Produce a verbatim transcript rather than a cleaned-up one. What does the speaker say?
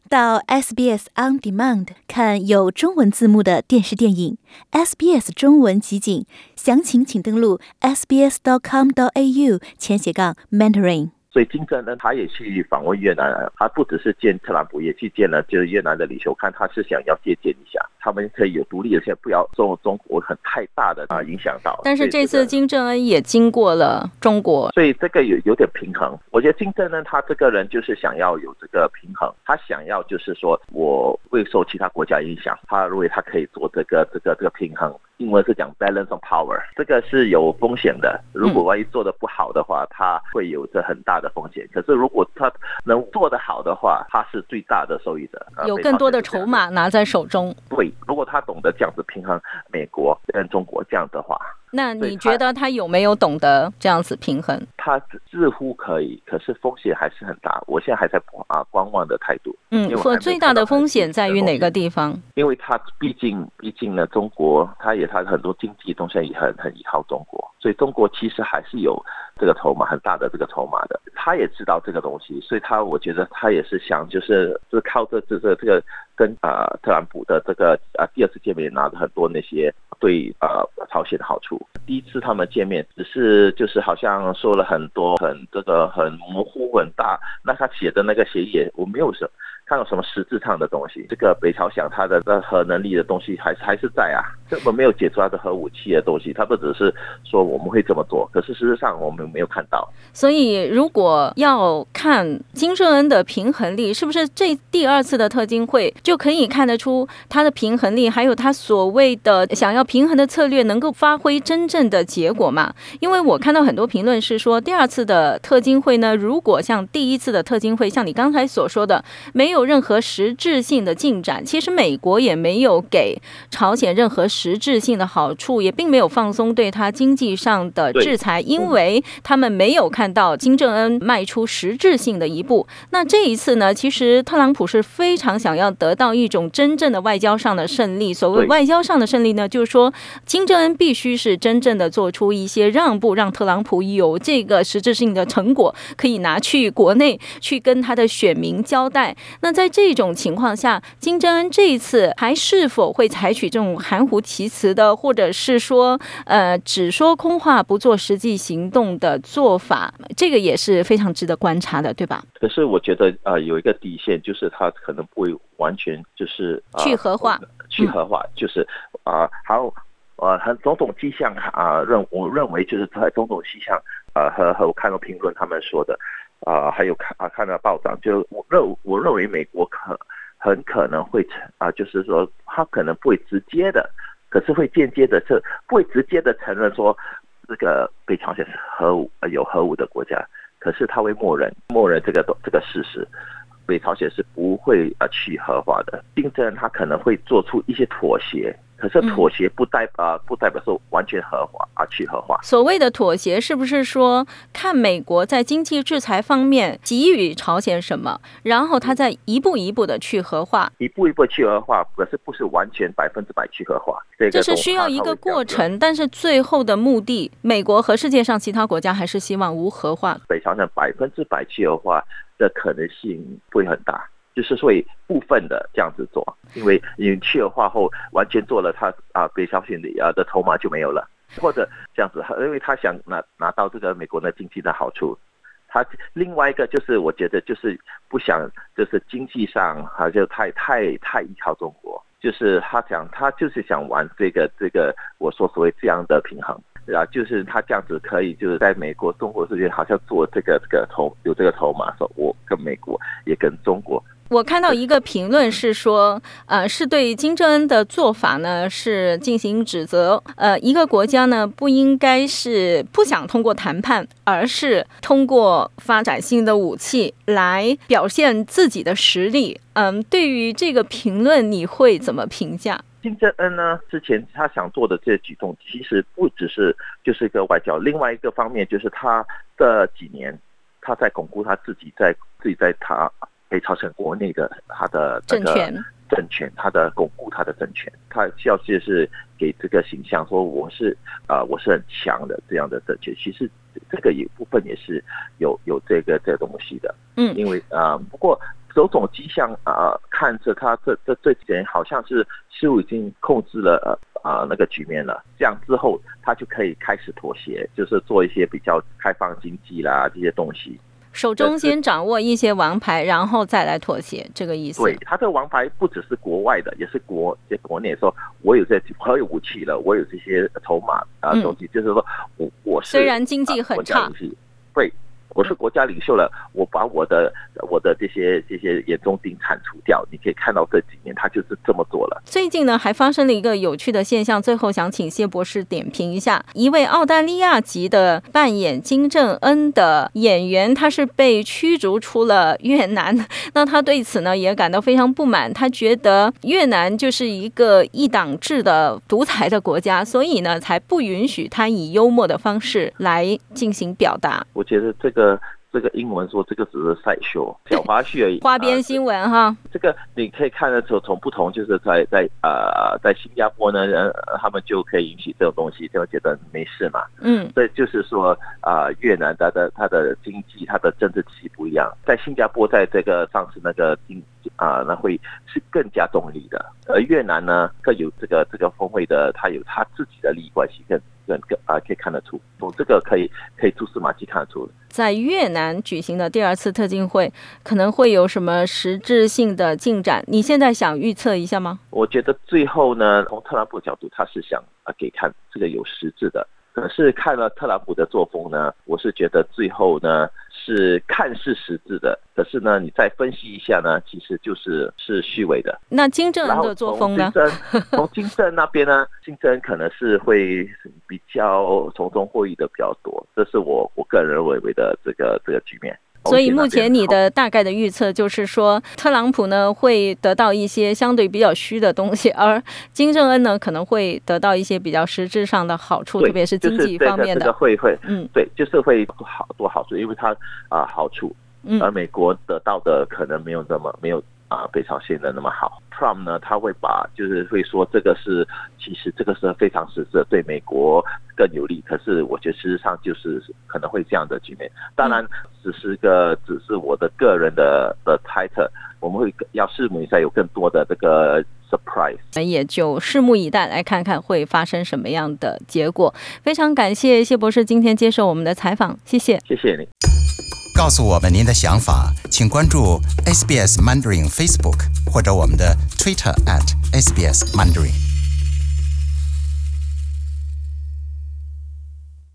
到 S B S On Demand 看有中文字幕的电视电影 S B S 中文集锦，详情请登录 s b s dot com dot a u 前斜杠 mentoring。 所以金正恩他也去访问越南，他不只是见特朗普，也去见了就是越南的领袖，看他是想要借鉴一下，他们可以有独立的，现在不要受中国很太大的啊影响到。 但是这次金正恩也经过了中国， 所以这个有有点平衡。我觉得金正恩他这个人就是想要有这个平衡，他想要就是说我未受其他国家影响，他认为他可以做这个这个这个平衡。英文是讲 balance of power， 这个是有风险的。如果万一做得不好的话，他会有着很大的风险。可是如果他能做得好的话，他是最大的受益者， 有更多的筹码拿在手中。 对，如果他懂得这样子平衡美国跟中国这样的话， 那你觉得他有没有懂得这样子平衡？ 他似乎可以，可是风险还是很大。我现在还在啊观望的态度。 嗯，最大的风险在于哪个地方？ 因为他毕竟毕竟呢，中国他也他很多经济东西也很很依靠中国，所以中国其实还是有这个筹码很大的这个筹码的。他也知道这个东西，所以他我觉得他也是想就是就是靠着这个这个跟啊、呃、特朗普的这个啊第二次见面拿着很多那些对呃朝鲜的好处。第一次他们见面只是就是好像说了很多很这个很模糊很大，那他写的那个协议我没有什看到什么实质上的东西。这个北朝鲜它的核能力的东西还是还是在啊，根本没有解除它的核武器的东西，它不只是说我们会这么做，可是事实上我们没有看到。 所以如果要看金正恩的平衡力，是不是这第二次的特金会就可以看得出他的平衡力，还有他所谓的想要平衡的策略能够发挥真正的结果嘛？因为我看到很多评论是说，第二次的特金会呢，如果像第一次的特金会，像你刚才所说的，没有任何实质性的进展，其实美国也没有给朝鲜任何实质性的好处，也并没有放松对他经济上的制裁，因为他们没有看到金正恩迈出实质性的一步。那这一次呢，其实特朗普是非常想要得到一种真正的外交上的胜利。所谓外交上的胜利呢，就是说金正恩必须是真正的做出一些让步，让特朗普有这个实质性的成果可以拿去国内去跟他的选民交代。那在这种情况下，金正恩这一次还是否会采取这种含糊其辞的，或者是说呃只说空话不做实际行动的做法，这个也是非常值得观察的，对吧？ 可是我觉得呃有一个底线，就是他可能不会完全就是、呃、 去核化， 去核化、嗯、就是啊还有呃很种种迹象啊、呃，认我认为就是在种种迹象呃和和我看到评论他们说的啊、呃，还有看啊看到报道，就我认我认为美国可很可能会啊、呃，就是说他可能不会直接的，可是会间接的，这不会直接的承认说这个北朝鲜是核武有核武的国家，可是他会默认默认这个这个事实。北朝鲜是不会呃去核化的，金正恩他可能会做出一些妥协，可是妥协不代表、呃、不代表说完全核化啊去核化。 所谓的妥协是不是说看美国在经济制裁方面给予朝鲜什么，然后他再一步一步的去核化， 一步一步去核化，可是不是完全百分之百去核化，这个这是需要一个过程，但是最后的目的，美国和世界上其他国家还是希望无核化。 北朝鲜百分之百去核化的可能性不会很大，就是会部分的这样子做，因为你去核化后完全做了他啊北朝鲜的啊的筹码就没有了，或者这样子，因为他想拿拿到这个美国的经济的好处。他另外一个就是我觉得就是不想就是经济上还就太太太依靠中国，就是他想他就是想玩这个这个我说所谓这样的平衡。啊，就是他这样子可以，就是在美国、中国之间好像做这个这个筹有这个筹码，说我跟美国也跟中国。 我看到一个评论是说，呃，是对金正恩的做法呢是进行指责。呃，一个国家呢不应该是不想通过谈判，而是通过发展新的武器来表现自己的实力。嗯，对于这个评论，你会怎么评价？ 金正恩呢，之前他想做的这些举动，其实不只是就是一个外交，另外一个方面就是他这几年他在巩固他自己在自己在他北朝鲜国内的他的政权政权，他的巩固他的政权，他要就是给这个形象说我是啊、呃、我是很强的这样的政权，其实这个一部分也是有有这个这个东西的，嗯，因为啊、呃、不过。 种种迹象啊、呃，看着他这这这几年好像是似乎已经控制了呃啊、呃、那个局面了，这样之后他就可以开始妥协，就是做一些比较开放经济啦这些东西。 手中先掌握一些王牌，然后再来妥协，这个意思。 对，他的王牌不只是国外的，也是国在国内说，我有这我有武器了，我有这些筹码啊东西、嗯，就是说我我是虽然经济很差， 啊、对。我是国家领袖了，我把我的我的这些这些眼中钉铲除掉。你可以看到这几年他就是这么做了。 最近呢，还发生了一个有趣的现象，最后想请谢博士点评一下。一位澳大利亚籍的扮演金正恩的演员，他是被驱逐出了越南。那他对此呢也感到非常不满，他觉得越南就是一个一党制的独裁的国家，所以呢才不允许他以幽默的方式来进行表达。 我觉得这个。这个英文说这个只是赛秀小花絮而已， 花边新闻、啊、哈。 这个你可以看得出从不同，就是在在呃在新加坡呢，呃他们就可以允许这种东西，就觉得没事嘛。嗯，所以就是说啊、呃，越南它的它的经济、它的政治体系不一样，在新加坡在这个上次那个经啊、呃，那会是更加中立的，而越南呢更有这个这个峰会的，它有它自己的利益关系跟。啊、呃，可以看得出，从这个可以可以蛛丝马迹看得出。 在越南举行的第二次特进会，可能会有什么实质性的进展？你现在想预测一下吗？ 我觉得最后呢，从特朗普的角度，他是想啊给看这个有实质的。可是看了特朗普的作风呢，我是觉得最后呢是看似实质的，可是呢你再分析一下呢，其实就是是虚伪的。 那金正恩的作风呢？ 从金正恩那边呢，金正恩可能是会比较从中获益的比较多，这是我我个人认为的这个这个局面。 所以目前你的大概的预测就是说，特朗普呢会得到一些相对比较虚的东西，而金正恩呢可能会得到一些比较实质上的好处，特别是经济方面的。 就是、这个会会，嗯，对，就是会好多好处，因为它啊、呃、好处，而美国得到的可能没有那么没有啊、呃、北朝鲜的那么好。Trump 呢，他会把就是会说这个是其实这个是非常实质，对美国更有利。可是我觉得事实上就是可能会这样的局面。当然，只是个只是我的个人的的猜测，我们会要拭目以待，有更多的这个 surprise。 也就拭目以待，来看看会发生什么样的结果。非常感谢谢博士今天接受我们的采访，谢谢， 谢谢你。 告诉我们您的想法，请关注 S B S Mandarin Facebook 或者我们的 Twitter at S B S Mandarin。